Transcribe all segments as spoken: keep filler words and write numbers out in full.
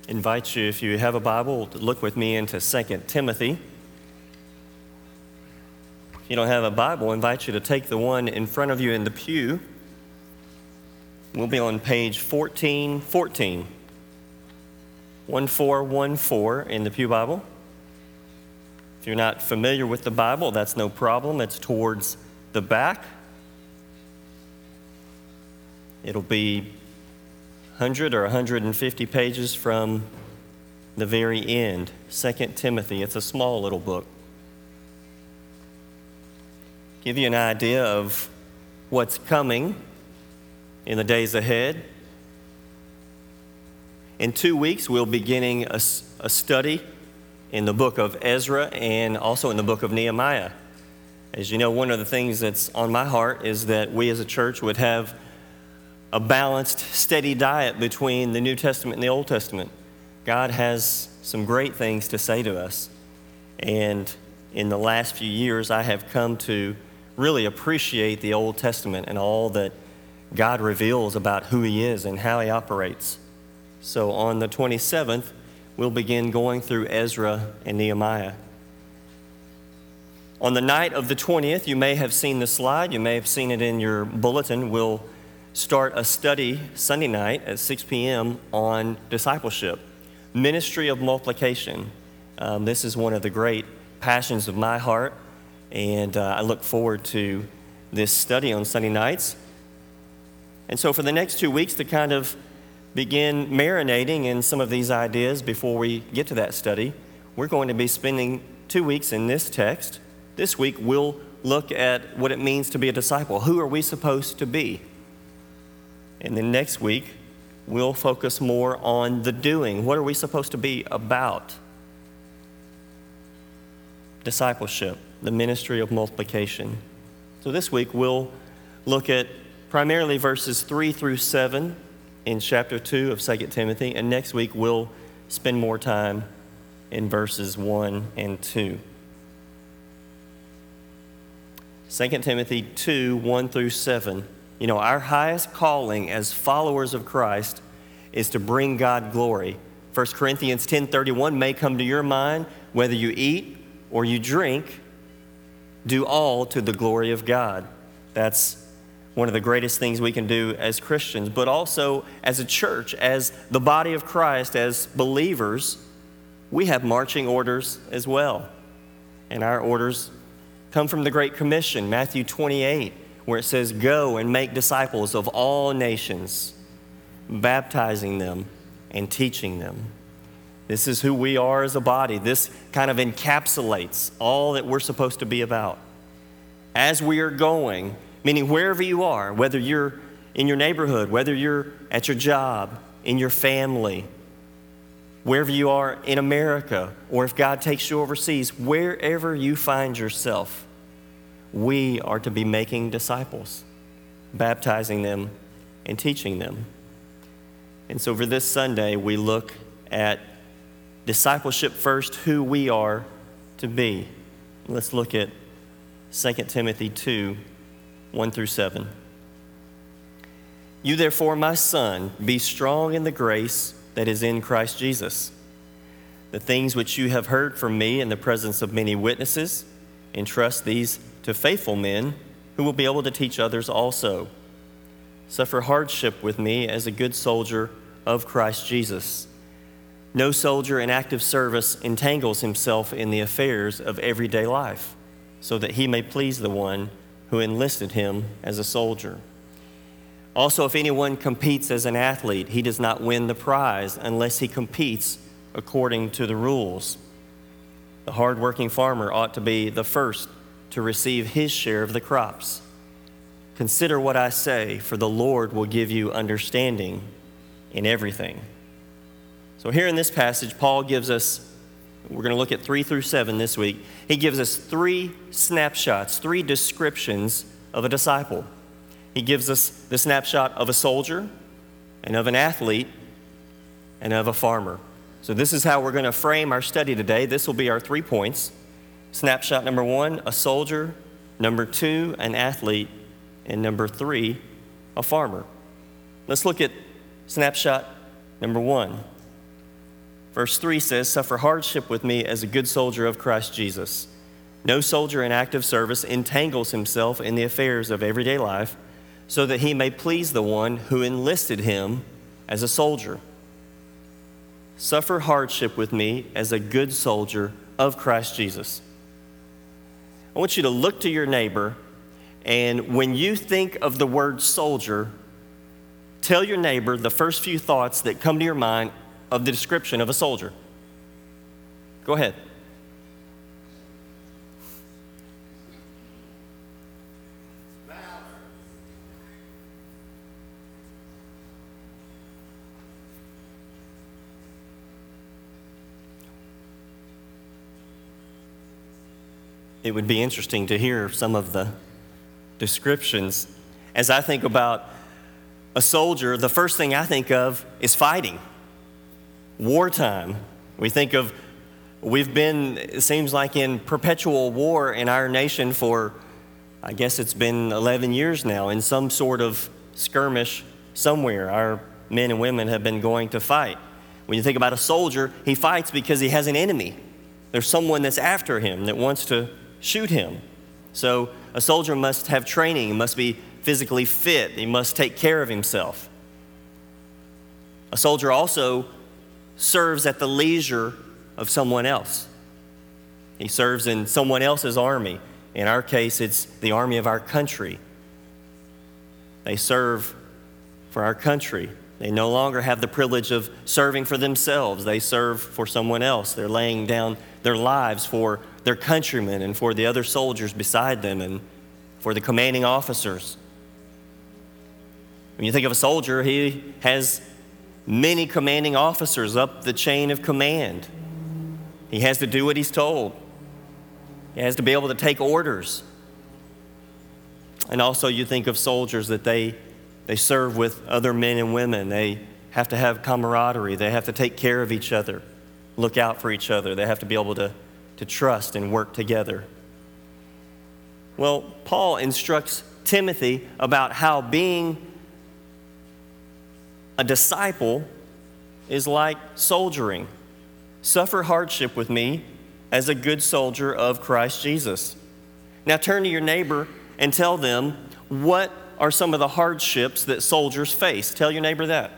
invite you, if you have a Bible, to look with me into Second Timothy. If you don't have a Bible, I invite you to take the one in front of you in the pew. We'll be on page fourteen fourteen. one four one four in the Pew Bible. If you're not familiar with the Bible, that's no problem. It's towards the back. It'll be one hundred or one hundred fifty pages from the very end. Second Timothy, it's a small little book. Give you an idea of what's coming in the days ahead. In two weeks, we'll be beginning a, a study in the book of Ezra and also in the book of Nehemiah. As you know, one of the things that's on my heart is that we as a church would have a balanced, steady diet between the New Testament and the Old Testament. God has some great things to say to us. And in the last few years, I have come to really appreciate the Old Testament and all that God reveals about who He is and how He operates. So on the twenty-seventh, we'll begin going through Ezra and Nehemiah. On the night of the twentieth, you may have seen the slide, you may have seen it in your bulletin. We'll start a study Sunday night at six p.m. on discipleship, ministry of multiplication. Um, this is one of the great passions of my heart, and uh, I look forward to this study on Sunday nights. And so for the next two weeks to kind of begin marinating in some of these ideas before we get to that study, we're going to be spending two weeks in this text. This week we'll look at what it means to be a disciple. Who are we supposed to be? And then next week we'll focus more on the doing. What are we supposed to be about? Discipleship, the ministry of multiplication. So this week we'll look at primarily verses three through seven in chapter two of Second Timothy, and next week we'll spend more time in verses one and two. Second Timothy two, one through seven. You know, our highest calling as followers of Christ is to bring God glory. First Corinthians ten thirty-one may come to your mind, whether you eat or you drink, do all to the glory of God. That's one of the greatest things we can do as Christians, but also as a church, as the body of Christ, as believers, we have marching orders as well. And our orders come from the Great Commission, Matthew twenty-eight, where it says, "Go and make disciples of all nations, baptizing them and teaching them." This is who we are as a body. This kind of encapsulates all that we're supposed to be about. As we are going, meaning wherever you are, whether you're in your neighborhood, whether you're at your job, in your family, wherever you are in America, or if God takes you overseas, wherever you find yourself, we are to be making disciples, baptizing them and teaching them. And so for this Sunday, we look at discipleship first, who we are to be. Let's look at Second Timothy two, one through seven. "You therefore, my son, be strong in the grace that is in Christ Jesus. The things which you have heard from me in the presence of many witnesses, entrust these to faithful men who will be able to teach others also. Suffer hardship with me as a good soldier of Christ Jesus. No soldier in active service entangles himself in the affairs of everyday life, so that he may please the one who enlisted him as a soldier. Also, if anyone competes as an athlete, he does not win the prize unless he competes according to the rules. The hardworking farmer ought to be the first to receive his share of the crops. Consider what I say, for the Lord will give you understanding in everything." So here in this passage, Paul gives us, we're going to look at three through seven this week. He gives us three snapshots, three descriptions of a disciple. He gives us the snapshot of a soldier and of an athlete and of a farmer. So this is how we're going to frame our study today. This will be our three points. Snapshot number one, a soldier. Number two, an athlete. And number three, a farmer. Let's look at snapshot number one. Verse three says, "Suffer hardship with me as a good soldier of Christ Jesus." No soldier in active service entangles himself in the affairs of everyday life so that he may please the one who enlisted him as a soldier. Suffer hardship with me as a good soldier of Christ Jesus. I want you to look to your neighbor, and when you think of the word soldier, tell your neighbor the first few thoughts that come to your mind of the description of a soldier. Go ahead. It would be interesting to hear some of the descriptions. As I think about a soldier, the first thing I think of is fighting. Wartime. We think of, we've been, it seems like in perpetual war in our nation for, I guess it's been eleven years now, in some sort of skirmish somewhere. Our men and women have been going to fight. When you think about a soldier, he fights because he has an enemy. There's someone that's after him that wants to shoot him. So a soldier must have training, he must be physically fit, he must take care of himself. A soldier also serves at the leisure of someone else. He serves in someone else's army. In our case, it's the army of our country. They serve for our country. They no longer have the privilege of serving for themselves. They serve for someone else. They're laying down their lives for their countrymen and for the other soldiers beside them and for the commanding officers. When you think of a soldier, he has many commanding officers up the chain of command. He has to do what he's told. He has to be able to take orders. And also you think of soldiers that they, they serve with other men and women. They have to have camaraderie. They have to take care of each other, look out for each other. They have to be able to, to trust and work together. Well, Paul instructs Timothy about how being a disciple is like soldiering. Suffer hardship with me as a good soldier of Christ Jesus. Now turn to your neighbor and tell them, what are some of the hardships that soldiers face? Tell your neighbor that.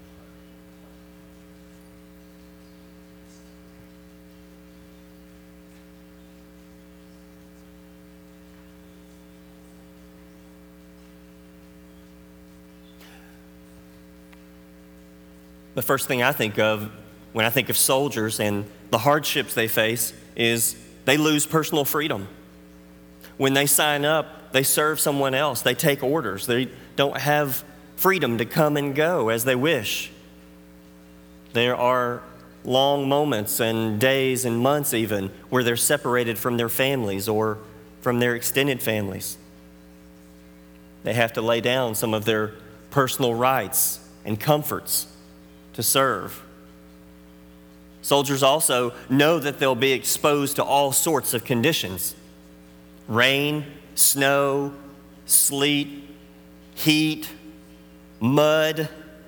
The first thing I think of when I think of soldiers and the hardships they face is they lose personal freedom. When they sign up, they serve someone else. They take orders. They don't have freedom to come and go as they wish. There are long moments and days and months even where they're separated from their families or from their extended families. They have to lay down some of their personal rights and comforts to serve. Soldiers also know that they'll be exposed to all sorts of conditions: rain, snow, sleet, heat, mud.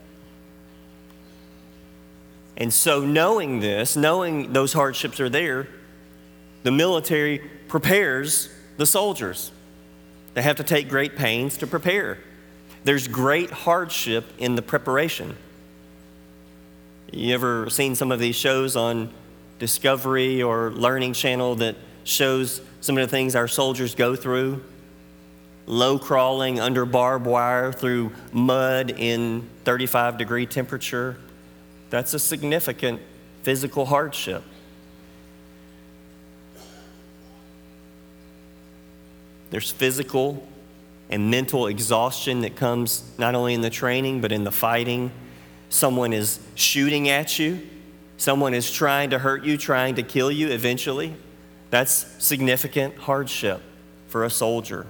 And so knowing this, knowing those hardships are there, the military prepares the soldiers. They have to take great pains to prepare. There's great hardship in the preparation. You ever seen some of these shows on Discovery or Learning Channel that shows some of the things our soldiers go through? Low crawling under barbed wire through mud in thirty-five degree temperature. That's a significant physical hardship. There's physical and mental exhaustion that comes not only in the training but in the fighting. Someone is shooting at you. Someone is trying to hurt you, trying to kill you eventually. That's significant hardship for a soldier.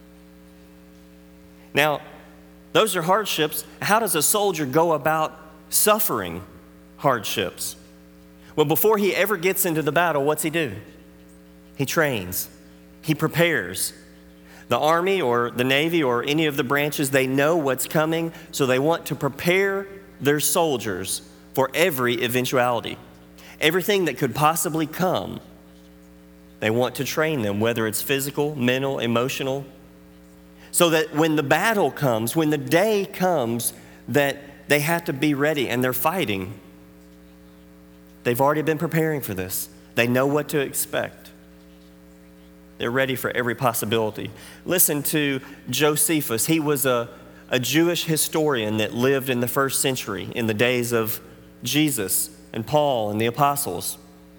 Now, those are hardships. How does a soldier go about suffering hardships? Well, before he ever gets into the battle, what's he do? He trains. He prepares. The Army or the Navy or any of the branches, they know what's coming, so they want to prepare their soldiers for every eventuality. everything that could possibly come. They want to train them, whether it's physical, mental, emotional, so that when the battle comes, when the day comes that they have to be ready and they're fighting, they've already been preparing for this. They know what to expect. They're ready for every possibility. Listen to Josephus. He was a, a Jewish historian that lived in the first century in the days of Jesus and Paul and the apostles.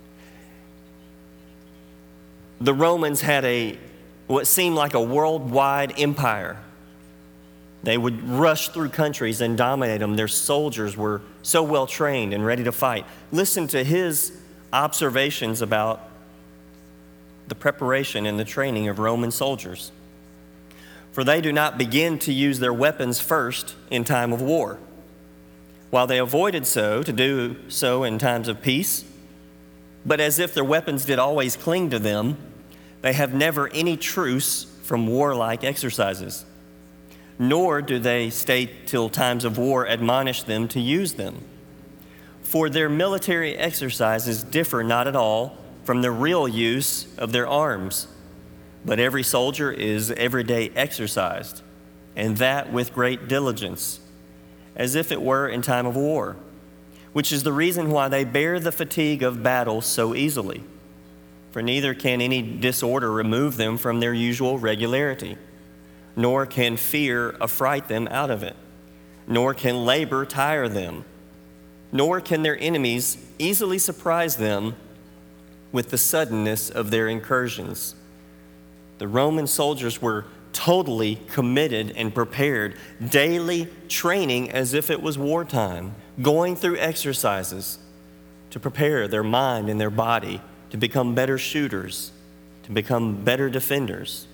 The Romans had a what seemed like a worldwide empire. They would rush through countries and dominate them. Their soldiers were so well trained and ready to fight. Listen to his observations about the preparation and the training of Roman soldiers. For they do not begin to use their weapons first in time of war, while they avoided so to do so in times of peace. But as if their weapons did always cling to them, they have never any truce from warlike exercises, nor do they stay till times of war admonish them to use them. For their military exercises differ not at all from the real use of their arms, but every soldier is every day exercised, and that with great diligence, as if it were in time of war, which is the reason why they bear the fatigue of battle so easily. For neither can any disorder remove them from their usual regularity, nor can fear affright them out of it, nor can labor tire them, nor can their enemies easily surprise them with the suddenness of their incursions. The Roman soldiers were totally committed and prepared, daily training as if it was wartime, going through exercises to prepare their mind and their body to become better shooters, to become better defenders.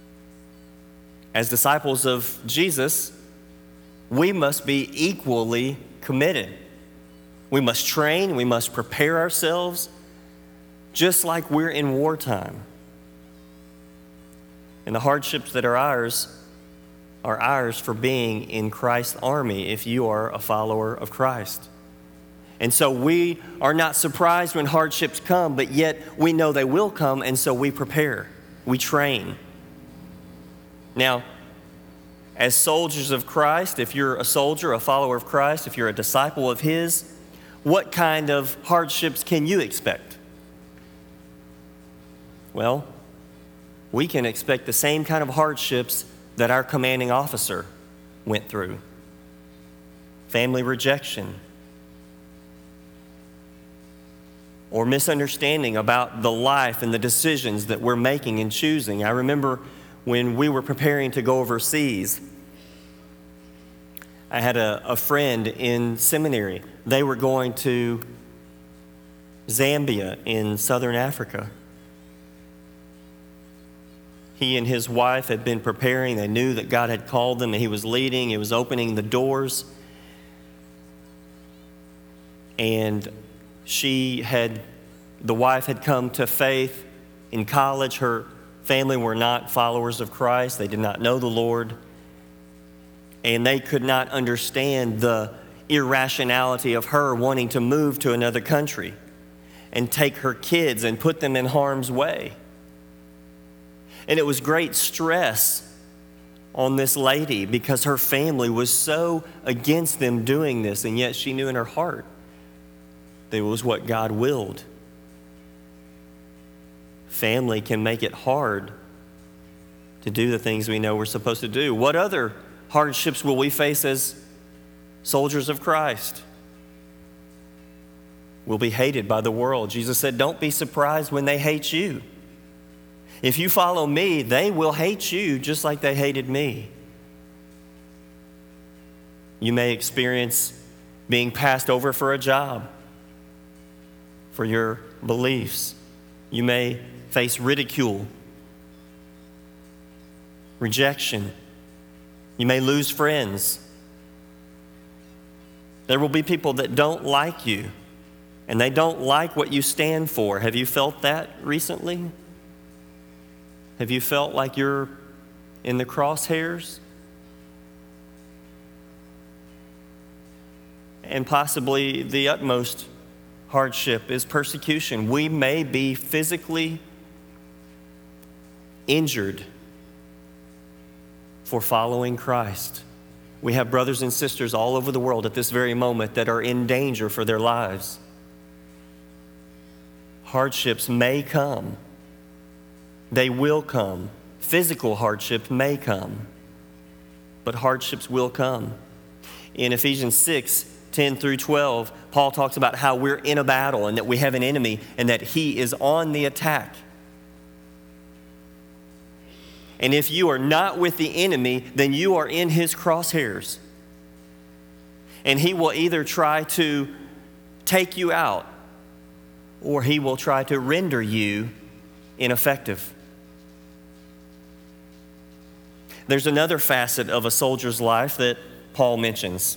As disciples of Jesus, we must be equally committed. We must train, we must prepare ourselves just like we're in wartime. And the hardships that are ours are ours for being in Christ's army if you are a follower of Christ. And so we are not surprised when hardships come, but yet we know they will come, and so we prepare, we train. Now, as soldiers of Christ, if you're a soldier, a follower of Christ, if you're a disciple of His, what kind of hardships can you expect? Well, we can expect the same kind of hardships that our commanding officer went through. Family rejection, or misunderstanding about the life and the decisions that we're making and choosing. I remember when we were preparing to go overseas, I had a, a friend in seminary. They were going to Zambia in southern Africa. He and his wife had been preparing. They knew that God had called them and He was leading. He was opening the doors. And she had, the wife had come to faith in college. Her family were not followers of Christ. They did not know the Lord. And they could not understand the irrationality of her wanting to move to another country and take her kids and put them in harm's way. And it was great stress on this lady because her family was so against them doing this, and yet she knew in her heart that it was what God willed. Family can make it hard to do the things we know we're supposed to do. What other hardships will we face as soldiers of Christ? We'll be hated by the world. Jesus said, don't be surprised when they hate you. If you follow me, they will hate you just like they hated me. You may experience being passed over for a job, for your beliefs. You may face ridicule, rejection. You may lose friends. There will be people that don't like you, and they don't like what you stand for. Have you felt that recently? Have you felt like you're in the crosshairs? And possibly the utmost hardship is persecution. We may be physically injured for following Christ. We have brothers and sisters all over the world at this very moment that are in danger for their lives. Hardships may come. They will come. Physical hardship may come, but hardships will come. In Ephesians six, ten through twelve, Paul talks about how we're in a battle and that we have an enemy and that he is on the attack. And if you are not with the enemy, then you are in his crosshairs. And he will either try to take you out or he will try to render you ineffective. There's another facet of a soldier's life that Paul mentions.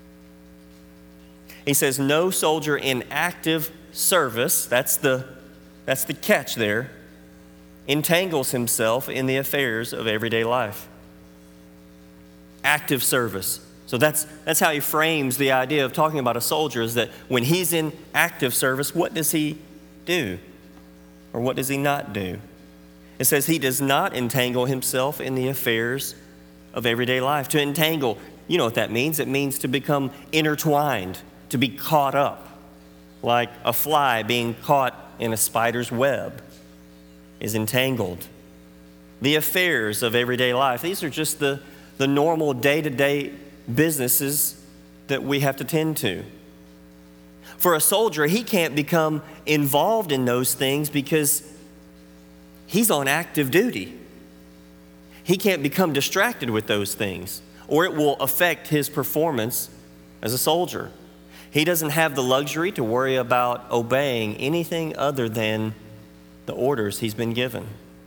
He says, no soldier in active service, that's the, that's the catch there, entangles himself in the affairs of everyday life. Active service. So that's, that's how he frames the idea of talking about a soldier, is that when he's in active service, what does he do? Or what does he not do? It says he does not entangle himself in the affairs of everyday life. To entangle, you know what that means. It means to become intertwined, to be caught up, like a fly being caught in a spider's web is entangled. The affairs of everyday life, these are just the, the normal day-to-day businesses that we have to tend to. For a soldier, he can't become involved in those things because he's on active duty. He can't become distracted with those things, or it will affect his performance as a soldier. He doesn't have the luxury to worry about obeying anything other than the orders he's been given.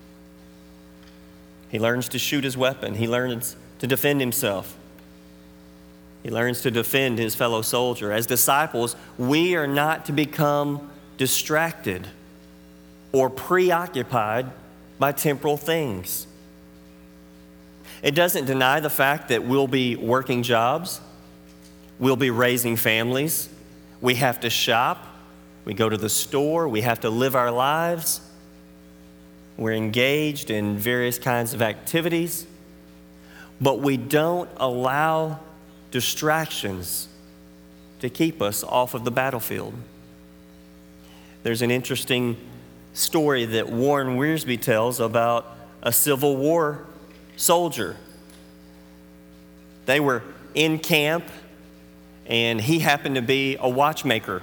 He learns to shoot his weapon. He learns to defend himself. He learns to defend his fellow soldier. As disciples, we are not to become distracted or preoccupied by temporal things. It doesn't deny the fact that we'll be working jobs, we'll be raising families, we have to shop, we go to the store, we have to live our lives, we're engaged in various kinds of activities, but we don't allow distractions to keep us off of the battlefield. There's an interesting story that Warren Wiersbe tells about a Civil War soldier. They were in camp, and he happened to be a watchmaker.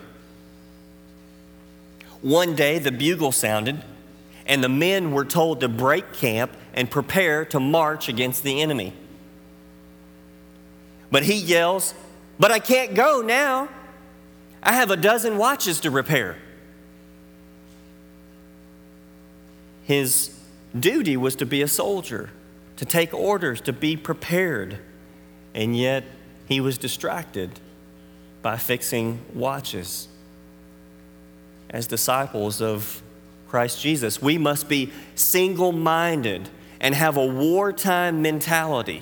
One day, the bugle sounded, and the men were told to break camp and prepare to march against the enemy. But he yells, "But I can't go now. I have a dozen watches to repair." His duty was to be a soldier, to take orders, to be prepared. And yet he was distracted by fixing watches. As disciples of Christ Jesus, we must be single-minded and have a wartime mentality.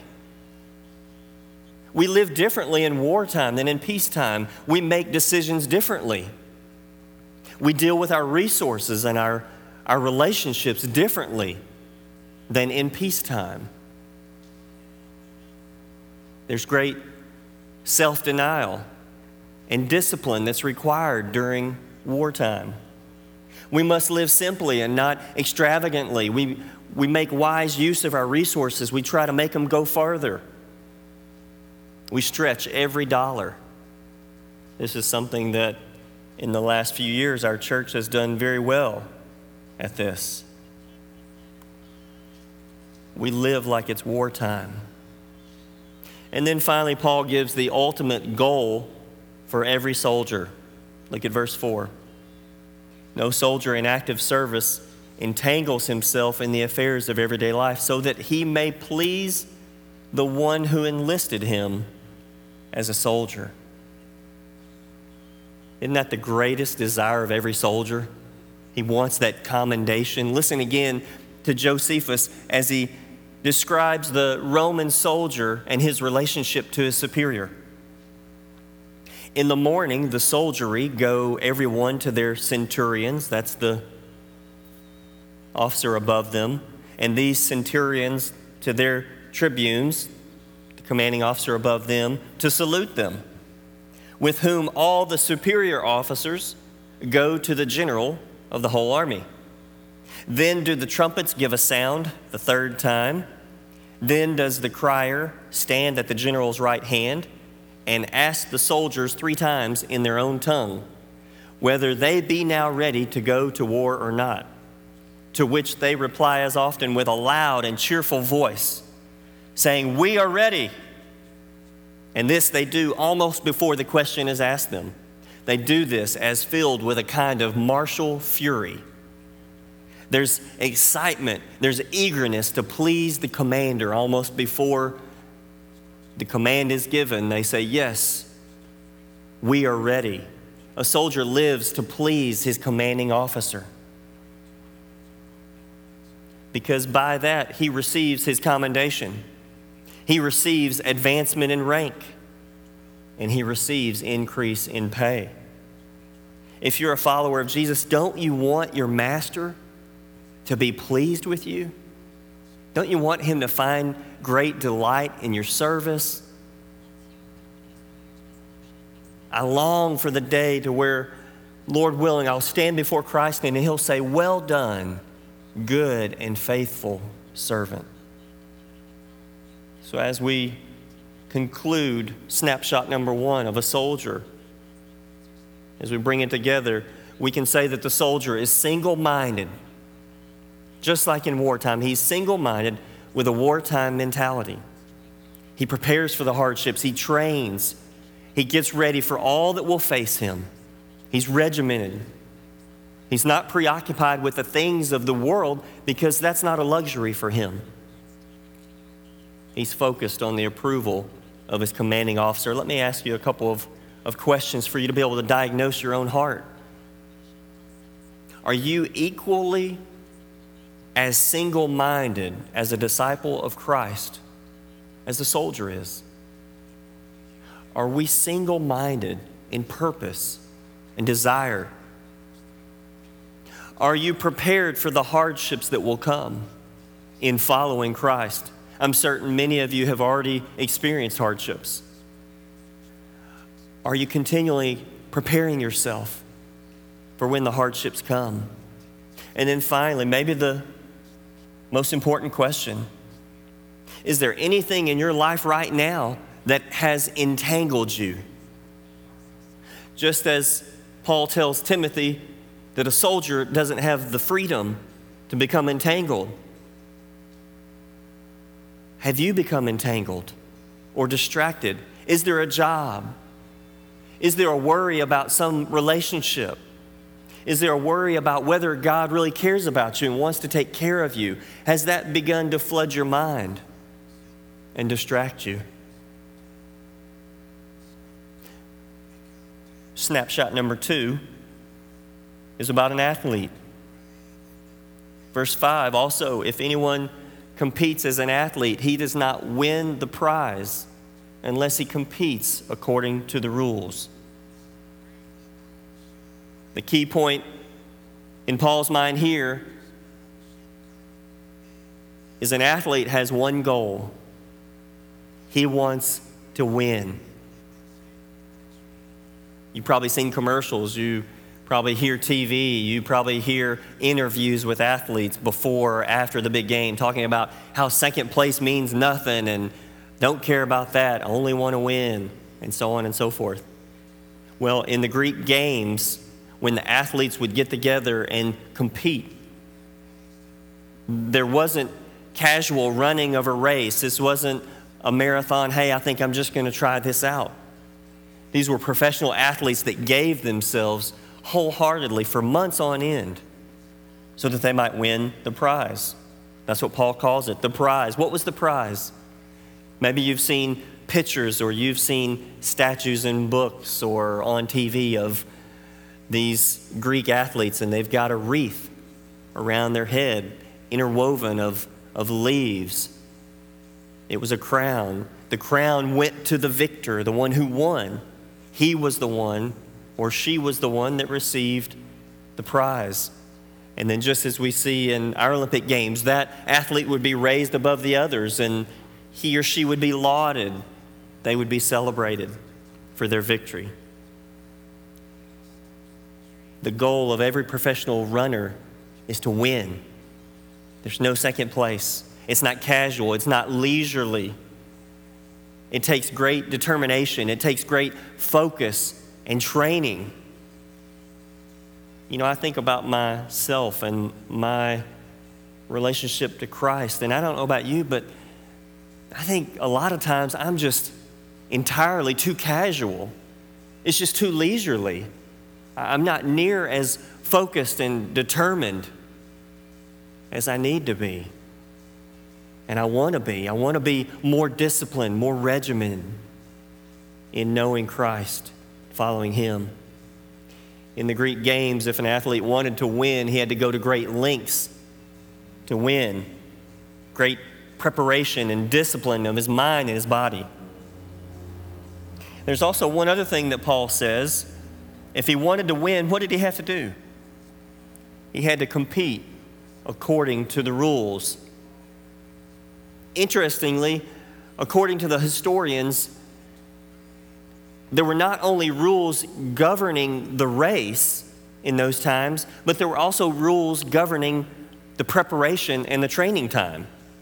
We live differently in wartime than in peacetime. We make decisions differently. We deal with our resources and our, our relationships differently than in peacetime. There's great self-denial and discipline that's required during wartime. We must live simply and not extravagantly. We, we make wise use of our resources. We try to make them go farther. We stretch every dollar. This is something that in the last few years our church has done very well at this. We live like it's wartime. And then finally, Paul gives the ultimate goal for every soldier. Look at verse four. No soldier in active service entangles himself in the affairs of everyday life so that he may please the one who enlisted him as a soldier. Isn't that the greatest desire of every soldier? He wants that commendation. Listen again to Josephus as he describes the Roman soldier and his relationship to his superior. in the morning, the soldiery go everyone to their centurions. That's the officer above them. And these centurions to their tribunes, the commanding officer above them, to salute them, with whom all the superior officers go to the general of the whole army. Then do the trumpets give a sound the third time. Then does the crier stand at the general's right hand and ask the soldiers three times in their own tongue whether they be now ready to go to war or not, to which they reply as often with a loud and cheerful voice, saying, "We are ready." And this they do almost before the question is asked them. They do this as filled with a kind of martial fury. There's excitement, there's eagerness to please the commander almost before the command is given. They say, "Yes, we are ready." A soldier lives to please his commanding officer, because by that he receives his commendation. He receives advancement in rank, and he receives increase in pay. If you're a follower of Jesus, don't you want your master to be pleased with you? Don't you want him to find great delight in your service? I long for the day to where, Lord willing, I'll stand before Christ and he'll say, "Well done, good and faithful servant." So as we conclude snapshot number one of a soldier, as we bring it together, we can say that the soldier is single-minded. Just like in wartime, he's single-minded with a wartime mentality. He prepares for the hardships. He trains. He gets ready for all that will face him. He's regimented. He's not preoccupied with the things of the world because that's not a luxury for him. He's focused on the approval of his commanding officer. Let me ask you a couple of, of questions for you to be able to diagnose your own heart. Are you equally as single-minded as a disciple of Christ as the soldier is? Are we single-minded in purpose and desire? Are you prepared for the hardships that will come in following Christ? I'm certain many of you have already experienced hardships. Are you continually preparing yourself for when the hardships come? And then finally, maybe the most important question, is there anything in your life right now that has entangled you? Just as Paul tells Timothy that a soldier doesn't have the freedom to become entangled, have you become entangled or distracted? Is there a job? Is there a worry about some relationship? Is there a worry about whether God really cares about you and wants to take care of you? Has that begun to flood your mind and distract you? Snapshot number two is about an athlete. Verse five, also, if anyone competes as an athlete, he does not win the prize unless he competes according to the rules. The key point in Paul's mind here is an athlete has one goal. He wants to win. You've probably seen commercials. You probably hear T V. You probably hear interviews with athletes before or after the big game talking about how second place means nothing and don't care about that, only want to win, and so on and so forth. Well, in the Greek games, when the athletes would get together and compete, there wasn't casual running of a race. This wasn't a marathon, hey, I think I'm just going to try this out. These were professional athletes that gave themselves wholeheartedly for months on end so that they might win the prize. That's what Paul calls it, the prize. What was the prize? Maybe you've seen pictures or you've seen statues in books or on T V of these Greek athletes, and they've got a wreath around their head, interwoven of, of leaves. It was a crown. The crown went to the victor, the one who won. he was the one or she was the one that received the prize. And then just as we see in our Olympic Games, that athlete would be raised above the others and he or she would be lauded. They would be celebrated for their victory. The goal of every professional runner is to win. There's no second place. It's not casual. It's not leisurely. It takes great determination. It takes great focus and training. You know, I think about myself and my relationship to Christ, and I don't know about you, but I think a lot of times I'm just entirely too casual. It's just too leisurely. I'm not near as focused and determined as I need to be. And I want to be. I want to be more disciplined, more regimented in knowing Christ, following him. In the Greek games, if an athlete wanted to win, he had to go to great lengths to win. Great preparation and discipline of his mind and his body. There's also one other thing that Paul says. If he wanted to win, what did he have to do? He had to compete according to the rules. Interestingly, according to the historians, there were not only rules governing the race in those times, but there were also rules governing the preparation and the training time.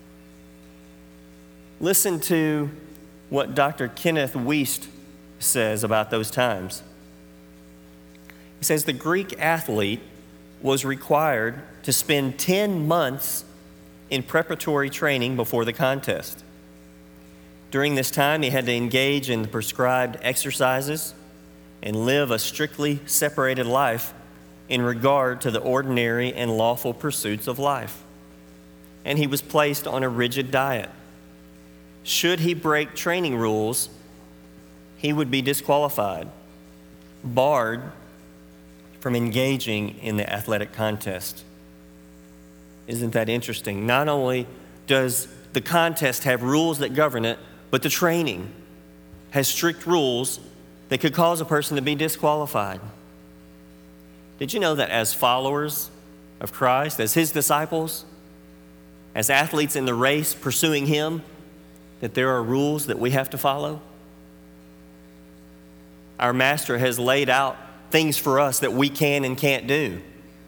Listen to what Doctor Kenneth Wiest says about those times. He says the Greek athlete was required to spend ten months in preparatory training before the contest. During this time, he had to engage in the prescribed exercises and live a strictly separated life in regard to the ordinary and lawful pursuits of life. And he was placed on a rigid diet. Should he break training rules, he would be disqualified, barred from engaging in the athletic contest. Isn't that interesting? Not only does the contest have rules that govern it, but the training has strict rules that could cause a person to be disqualified. Did you know that as followers of Christ, as his disciples, as athletes in the race pursuing him, that there are rules that we have to follow? Our Master has laid out things for us that we can and can't do.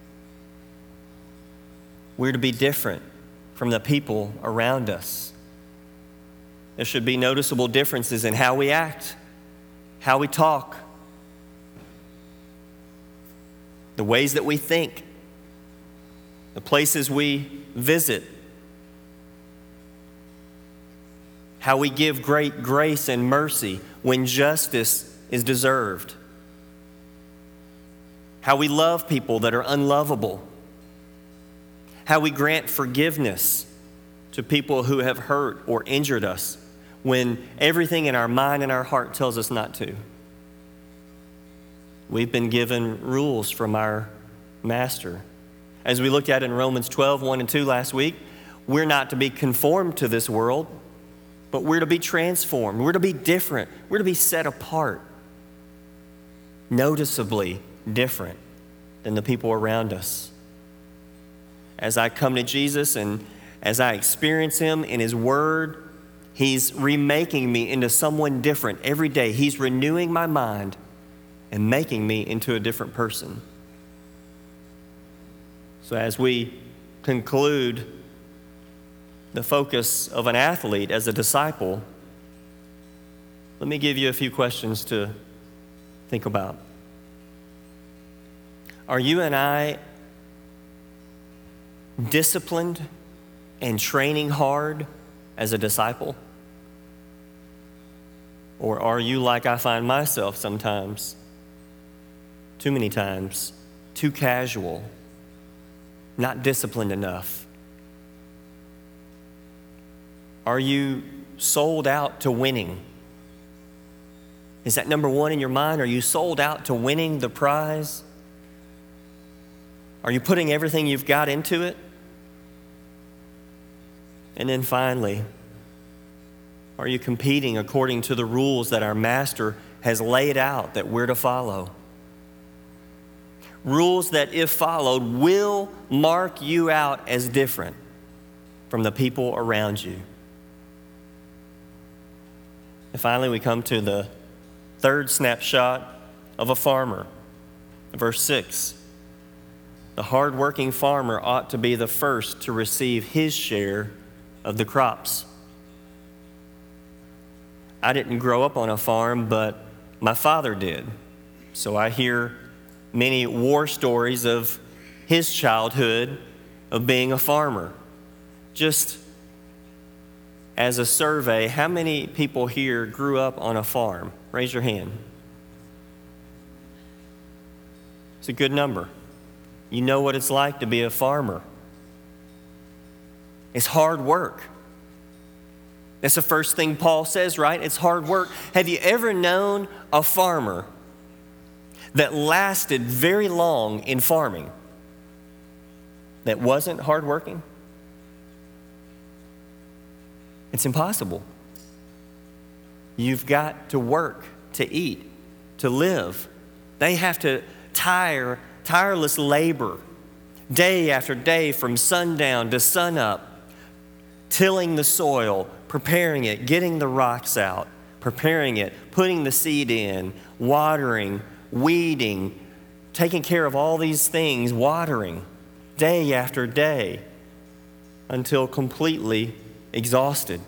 We're to be different from the people around us. There should be noticeable differences in how we act, how we talk, the ways that we think, the places we visit, how we give great grace and mercy when justice is deserved, how we love people that are unlovable, how we grant forgiveness to people who have hurt or injured us when everything in our mind and our heart tells us not to. We've been given rules from our Master. As we looked at in Romans twelve, one and two last week, we're not to be conformed to this world, but we're to be transformed. We're to be different. We're to be set apart, noticeably different than the people around us. As I come to Jesus and as I experience him in his word, he's remaking me into someone different every day. He's renewing my mind and making me into a different person. So as we conclude the focus of an athlete as a disciple, let me give you a few questions to think about. Are you and I disciplined and training hard as a disciple? Or are you like I find myself sometimes, too many times, too casual, not disciplined enough? Are you sold out to winning? Is that number one in your mind? Are you sold out to winning the prize? Are you putting everything you've got into it? And then finally, are you competing according to the rules that our Master has laid out that we're to follow. Rules that, if followed, will mark you out as different from the people around you. And finally, we come to the third snapshot of a farmer. Verse six. The hardworking farmer ought to be the first to receive his share of the crops. I didn't grow up on a farm, but my father did. So I hear many war stories of his childhood of being a farmer. Just as a survey, how many people here grew up on a farm? Raise your hand. It's a good number. You know what it's like to be a farmer. It's hard work. That's the first thing Paul says, right? It's hard work. Have you ever known a farmer that lasted very long in farming that wasn't hardworking? It's impossible. You've got to work to eat, to live. They have to tire, tireless labor, day after day from sundown to sunup, tilling the soil, preparing it, getting the rocks out, preparing it, putting the seed in, watering, weeding, taking care of all these things, watering, day after day, until completely exhausted.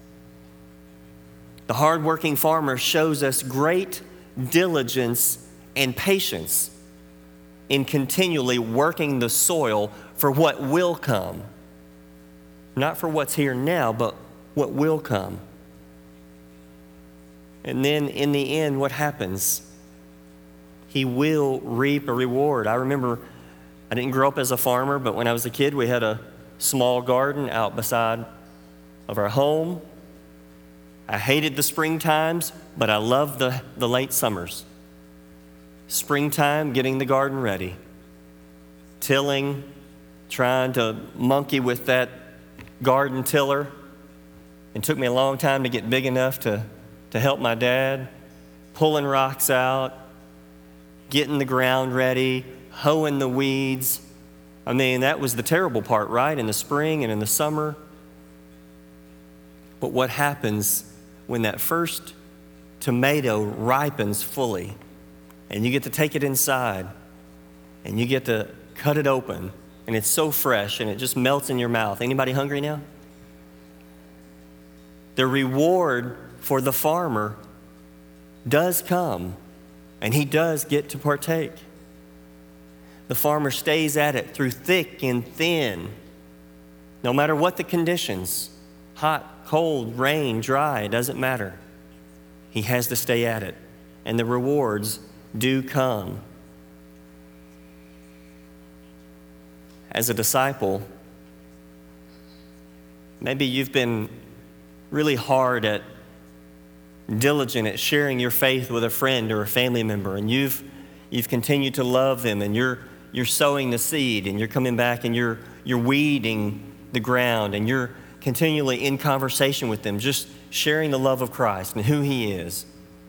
The hardworking farmer shows us great diligence and patience in continually working the soil for what will come. Not for what's here now, but what will come. And then in the end, what happens? He will reap a reward. I remember I didn't grow up as a farmer, but when I was a kid, we had a small garden out beside of our home. I hated the spring times, but I loved the, the late summers. Springtime, getting the garden ready, tilling, trying to monkey with that garden tiller. It took me a long time to get big enough to, to help my dad, pulling rocks out, getting the ground ready, hoeing the weeds. I mean, that was the terrible part, right? In the spring and in the summer. But what happens when that first tomato ripens fully and you get to take it inside and you get to cut it open and it's so fresh and it just melts in your mouth? Anybody hungry now? The reward for the farmer does come, and he does get to partake. The farmer stays at it through thick and thin, no matter what the conditions, hot, cold, rain, dry, it doesn't matter. He has to stay at it, and the rewards do come. As a disciple, maybe you've been really hard at, diligent at sharing your faith with a friend or a family member, and you've you've continued to love them, and you're you're sowing the seed, and you're coming back and you're you're weeding the ground, and you're continually in conversation with them, just sharing the love of Christ and who He is.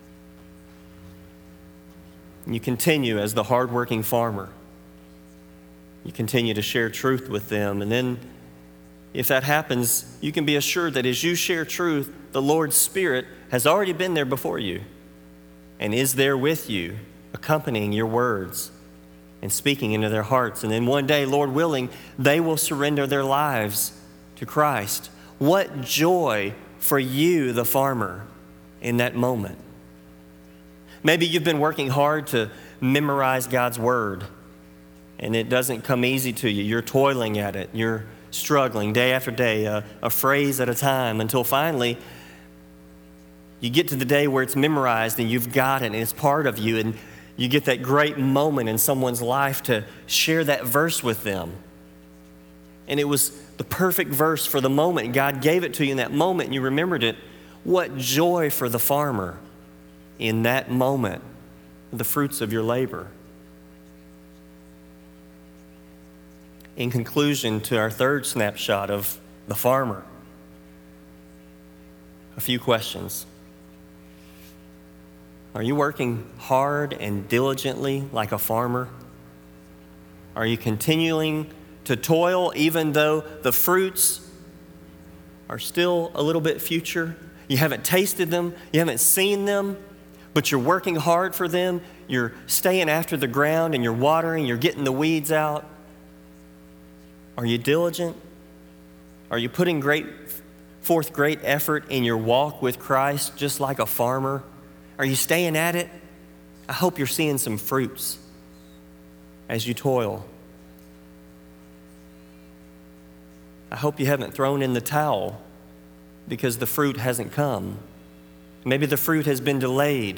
And you continue as the hardworking farmer. You continue to share truth with them, and then if that happens, you can be assured that as you share truth, the Lord's Spirit has already been there before you and is there with you, accompanying your words and speaking into their hearts. And then one day, Lord willing, they will surrender their lives to Christ. What joy for you, the farmer, in that moment. Maybe you've been working hard to memorize God's word, and it doesn't come easy to you. You're toiling at it. You're struggling day after day, a, a phrase at a time, until finally you get to the day where it's memorized and you've got it and it's part of you, and you get that great moment in someone's life to share that verse with them. And it was the perfect verse for the moment. God gave it to you in that moment and you remembered it. What joy for the farmer in that moment, the fruits of your labor. In conclusion to our third snapshot of the farmer, a few questions. Are you working hard and diligently like a farmer? Are you continuing to toil even though the fruits are still a little bit future? You haven't tasted them, you haven't seen them, but you're working hard for them. You're staying after the ground and you're watering, you're getting the weeds out. Are you diligent? Are you putting great forth great effort in your walk with Christ just like a farmer? Are you staying at it? I hope you're seeing some fruits as you toil. I hope you haven't thrown in the towel because the fruit hasn't come. Maybe the fruit has been delayed.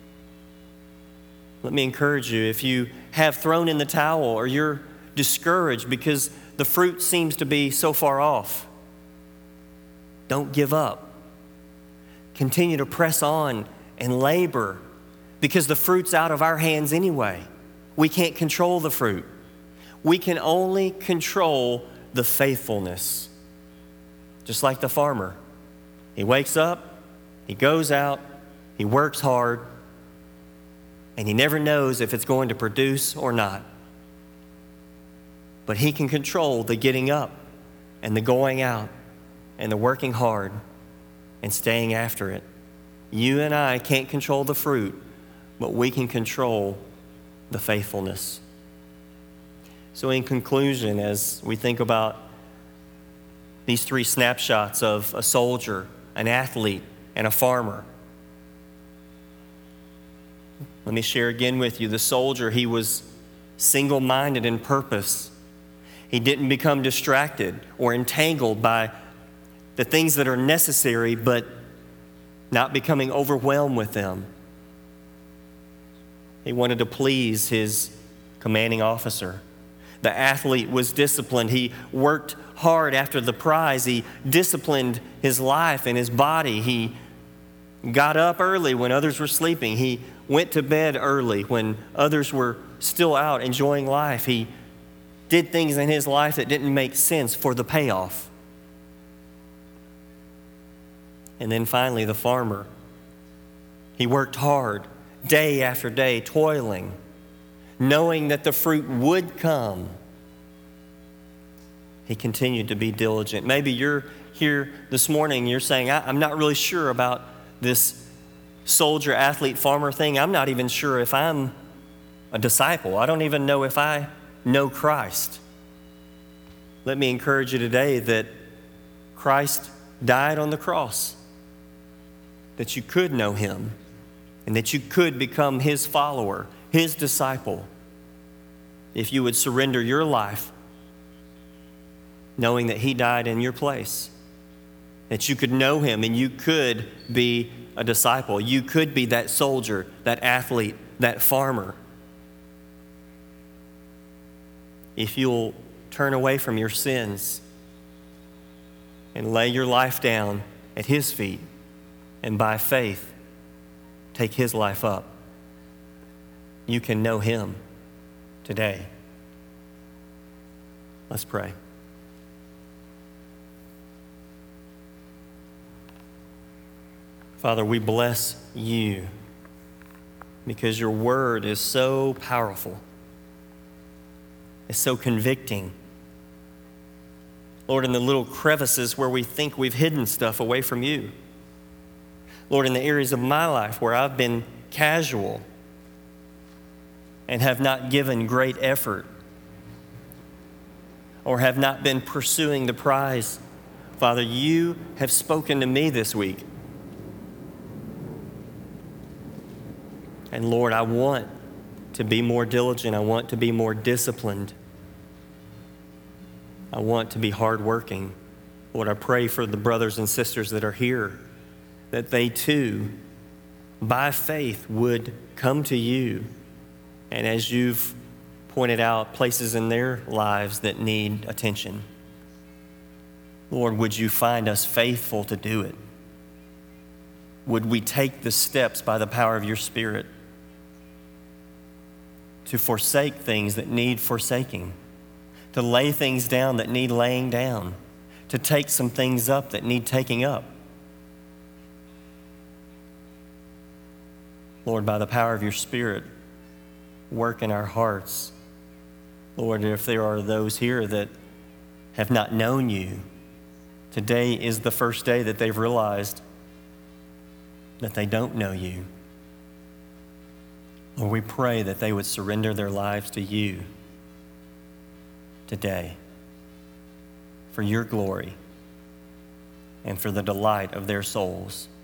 Let me encourage you, if you have thrown in the towel or you're discouraged because the fruit seems to be so far off, don't give up. Continue to press on and labor because the fruit's out of our hands anyway. We can't control the fruit. We can only control the faithfulness. Just like the farmer. He wakes up, he goes out, he works hard, and he never knows if it's going to produce or not. But he can control the getting up and the going out and the working hard and staying after it. You and I can't control the fruit, but we can control the faithfulness. So in conclusion, as we think about these three snapshots of a soldier, an athlete, and a farmer, let me share again with you. The soldier, he was single-minded in purpose. He didn't become distracted or entangled by the things that are necessary, but not becoming overwhelmed with them. He wanted to please his commanding officer. The athlete was disciplined. He worked hard after the prize. He disciplined his life and his body. He got up early when others were sleeping. He went to bed early when others were still out enjoying life. He did things in his life that didn't make sense for the payoff. And then finally, the farmer. He worked hard, day after day, toiling, knowing that the fruit would come. He continued to be diligent. Maybe you're here this morning, you're saying, I, I'm not really sure about this soldier, athlete, farmer thing. I'm not even sure if I'm a disciple. I don't even know if I know Christ. Let me encourage you today that Christ died on the cross, that you could know him and that you could become his follower, his disciple, if you would surrender your life, knowing that he died in your place, that you could know him and you could be a disciple. You could be that soldier, that athlete, that farmer. If you'll turn away from your sins and lay your life down at his feet, and by faith, take his life up, you can know him today. Let's pray. Father, we bless you because your word is so powerful. It's so convicting. Lord, in the little crevices where we think we've hidden stuff away from you. Lord, in the areas of my life where I've been casual and have not given great effort or have not been pursuing the prize, Father, you have spoken to me this week. And Lord, I want to be more diligent. I want to be more disciplined. I want to be hardworking. Lord, I pray for the brothers and sisters that are here, that they too, by faith, would come to you. And as you've pointed out, places in their lives that need attention. Lord, would you find us faithful to do it? Would we take the steps by the power of your Spirit to forsake things that need forsaking, to lay things down that need laying down, to take some things up that need taking up? Lord, by the power of your Spirit, work in our hearts. Lord, if there are those here that have not known you, today is the first day that they've realized that they don't know you. Lord, we pray that they would surrender their lives to you today for your glory and for the delight of their souls.